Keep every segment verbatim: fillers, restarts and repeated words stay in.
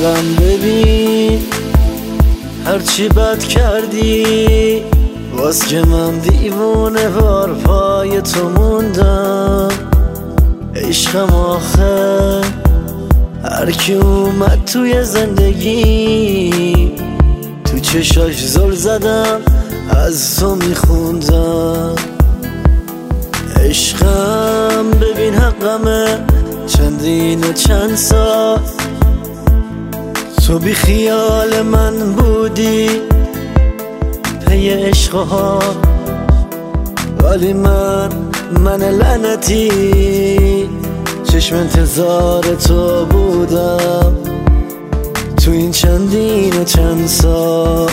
عشقم ببین هرچی بد کردی، باز که من دیوونه وار پای تو موندم. عشقم آخه هر کی اومد توی زندگی، تو چشاش زل زدم از تو میخوندم. عشقم ببین حقمه چندین و چند سال، تو بی خیال من بودی پی عشقها، ولی من من لعنتی چشم انتظار تو بودم تو این چندین و چند سال.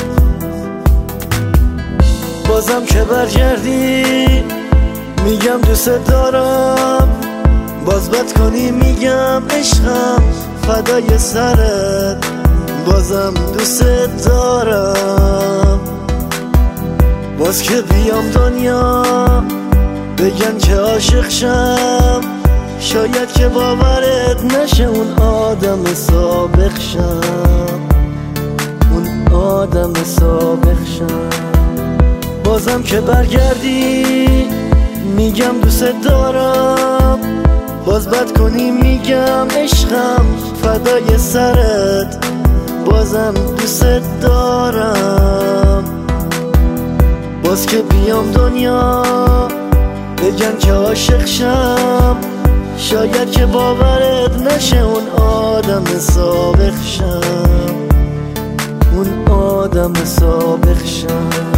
بازم که برگردی میگم دوست دارم، باز بد کنی میگم عشقم فدای سرت، بازم دوست دارم. باز که بیام دنیا بگن که عاشق شم، شاید که باورت نشه اون آدم سابق شم، اون آدم سابق شم. بازم که برگردی میگم دوست دارم، باز بد کنی میگم عشقم فدای سرت، بازم دوست دارم. باز که بیام دنیا بگن که عاشق شم، شاید که باورت نشه اون آدم سابق شم، اون آدم سابق شم.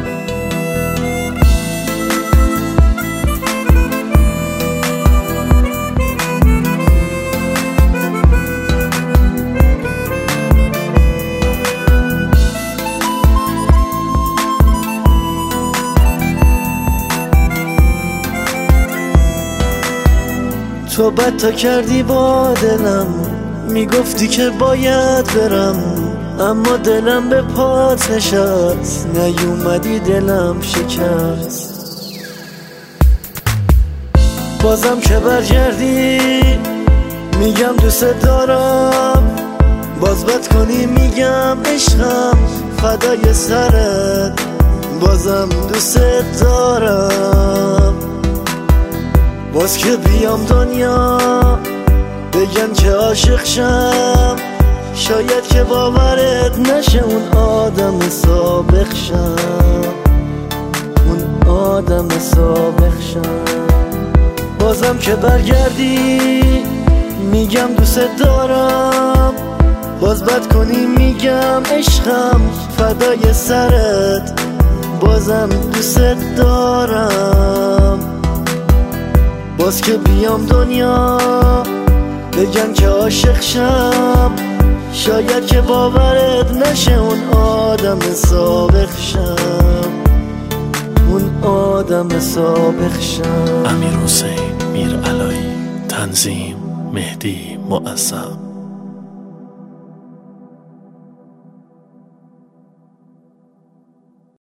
تو بد تا کردی با دلم، میگفتی که باید برم، اما دلم به پات نشست، نیومدی دلم شکست. بازم که برگردی میگم دوست دارم، باز بد کنی میگم عشقم فدای سرت، بازم دوست دارم. باز که بیام دنیا بگن که عاشق شم، شاید که باورت نشه اون آدم سابق شم، اون آدم سابق شم. بازم که برگردی میگم دوست دارم، باز بد کنی میگم عشقم فدای سرت، بازم دوست دارم. باز که بیام دنیا بگن که عاشق شم، شاید که باورت نشه اون آدم سابق شم، اون آدم سابق شم. امیرحسین میرعلایی، تنظیم مهدی معظم.